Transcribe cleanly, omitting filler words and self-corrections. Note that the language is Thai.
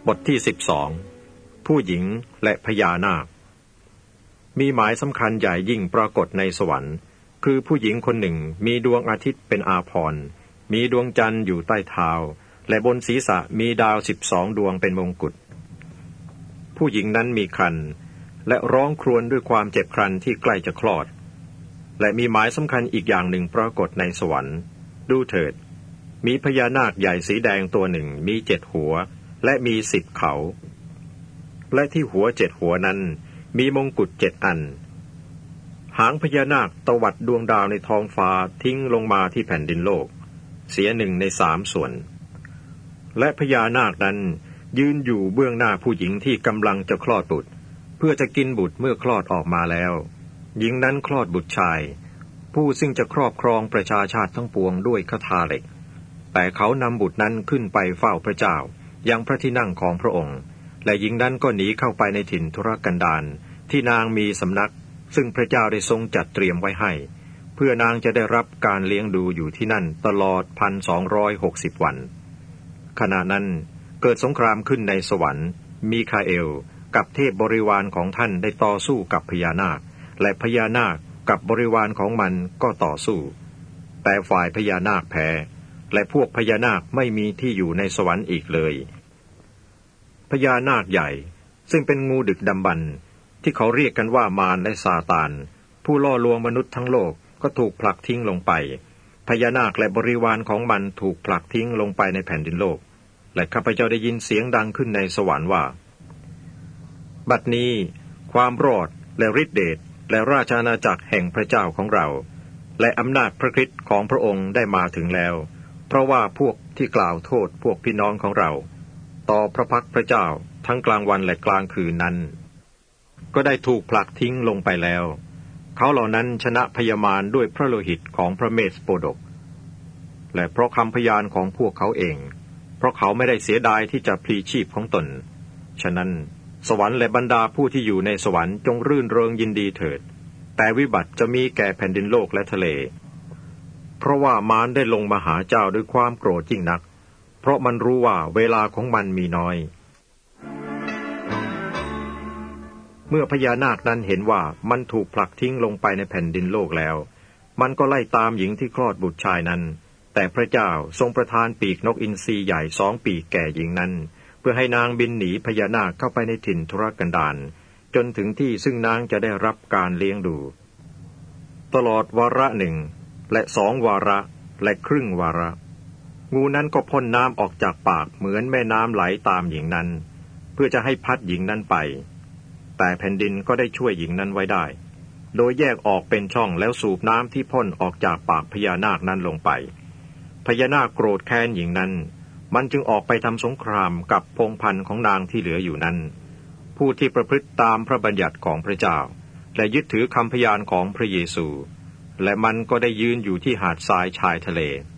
บทที่12ผู้หญิงและพญานาคมีหมายสำคัญใหญ่ยิ่งปรากฏในสวรรค์คือผู้หญิงคนหนึ่งมีดวงอาทิตย์เป็นอาภรณ์มีดวงจันทร์อยู่ใต้เท้าและบนศีรษะมีดาว12 ดวงเป็นมงกุฎผู้หญิงนั้นมีครรภ์และร้องครวญด้วยความเจ็บครรภ์ที่ใกล้จะคลอดและมีหมายสำคัญอีกอย่างหนึ่งปรากฏในสวรรค์ดูเถิดมีพญานาคใหญ่สีแดงตัวหนึ่งมี7 หัวและมี10 เขาและที่หัว7 หัวนั้นมีมงกุฎ7 อันหางพญานาคตวัดดวงดาวในท้องฟ้าทิ้งลงมาที่แผ่นดินโลกเสีย1 ใน 3 ส่วนและพญานาคนั้นยืนอยู่เบื้องหน้าผู้หญิงที่กำลังจะคลอดบุตรเพื่อจะกินบุตรเมื่อคลอดออกมาแล้วหญิงนั้นคลอดบุตรชายผู้ซึ่งจะครอบครองประชาชาติทั้งปวงด้วยคทาเหล็กแต่เขานำบุตรนั้นขึ้นไปเฝ้าพระเจ้ายังพระที่นั่งของพระองค์และหญิงนั้นก็หนีเข้าไปในถิ่นทุรกันดารที่นางมีสำนักซึ่งพระเจ้าได้ทรงจัดเตรียมไว้ให้เพื่อนางจะได้รับการเลี้ยงดูอยู่ที่นั่นตลอด 1,260 วันขณะนั้นเกิดสงครามขึ้นในสวรรค์มีคาเอลกับเทพบริวารของท่านได้ต่อสู้กับพญานาคและพญานาคกับบริวารของมันก็ต่อสู้แต่ฝ่ายพญานาคแพ้และพวกพญานาคไม่มีที่อยู่ในสวรรค์อีกเลยพญานาคใหญ่ซึ่งเป็นงูดึกดำบรรพ์ที่เขาเรียกกันว่ามารและซาตานผู้ล่อลวงมนุษย์ทั้งโลกก็ถูกผลักทิ้งลงไปพญานาคและบริวารของมันถูกผลักทิ้งลงไปในแผ่นดินโลกและข้าพเจ้าได้ยินเสียงดังขึ้นในสวรรค์ว่าบัดนี้ความรอดและฤทธิเดชและราชอาณาจักรแห่งพระเจ้าของเราและอำนาจพระคริสต์ของพระองค์ได้มาถึงแล้วเพราะว่าพวกที่กล่าวโทษพวกพี่น้องของเราต่อพระพักพระเจ้าทั้งกลางวันและกลางคืนนั้นก็ได้ถูกผลักทิ้งลงไปแล้วเขาเหล่านั้นชนะพญามารด้วยพระโลหิตของพระเมสโปดกและเพราะคำพยานของพวกเขาเองเพราะเขาไม่ได้เสียดายที่จะพลีชีพของตนฉะนั้นสวรรค์และบรรดาผู้ที่อยู่ในสวรรค์จงรื่นเริงยินดีเถิดแต่วิบัติจะมีแก่แผ่นดินโลกและทะเลเพราะว่ามารได้ลงมาหาเจ้าด้วยความโกรธยิ่งนักเพราะมันรู้ว่าเวลาของมันมีน้อยเมื่อพญานาคนั้นเห็นว่ามันถูกผลักทิ้งลงไปในแผ่นดินโลกแล้วมันก็ไล่ตามหญิงที่คลอดบุตรชายนั้นแต่พระเจ้าทรงประทานปีกนกอินทรีใหญ่2 ปีกแก่หญิงนั้นเพื่อให้นางบินหนีพญานาคเข้าไปในถิ่นทุรกันดารจนถึงที่ซึ่งนางจะได้รับการเลี้ยงดูตลอดวาระ1และ2 วาระและครึ่งวาระงูนั้นก็พ่นน้ำออกจากปากเหมือนแม่น้ำไหลตามหญิงนั้นเพื่อจะให้พัดหญิงนั้นไปแต่แผ่นดินก็ได้ช่วยหญิงนั้นไว้ได้โดยแยกออกเป็นช่องแล้วสูบน้ำที่พ่นออกจากปากพญานาคนั้นลงไปพญานาคโกรธแค้นหญิงนั้นมันจึงออกไปทำสงครามกับพงศ์พันธุ์ของนางที่เหลืออยู่นั้นผู้ที่ประพฤติตามพระบัญญัติของพระเจ้าและยึดถือคำพยานของพระเยซูและมันก็ได้ยืนอยู่ที่หาดทรายชายทะเล